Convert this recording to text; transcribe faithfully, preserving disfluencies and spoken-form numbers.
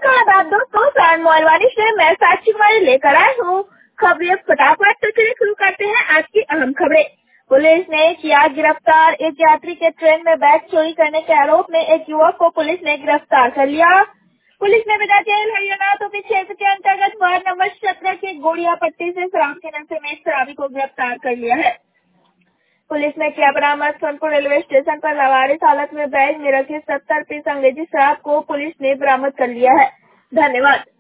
नमस्कार आदाब दोस्तों, सैन मोहलवानी से मैं साक्षी कुमारी लेकर आए हूँ खबरें फटाफट। तो चलिए शुरू करते हैं आज की अहम खबरें। पुलिस ने किया गिरफ्तार, एक यात्री के ट्रेन में बैग चोरी करने के आरोप में एक युवक को पुलिस ने गिरफ्तार कर लिया। पुलिस ने बिना जेल हरियाणा तो क्षेत्र के अंतर्गत वार्ड नंबर सत्रह के गोड़िया पट्टी से शराब के नशे में एक शराबी को गिरफ्तार कर लिया है। पुलिस ने किया बरामद, सोनपुर रेलवे स्टेशन पर लावारिस हालत में बैग में रखी सत्तर पीस अंग्रेजी शराब को पुलिस ने बरामद कर लिया है। धन्यवाद।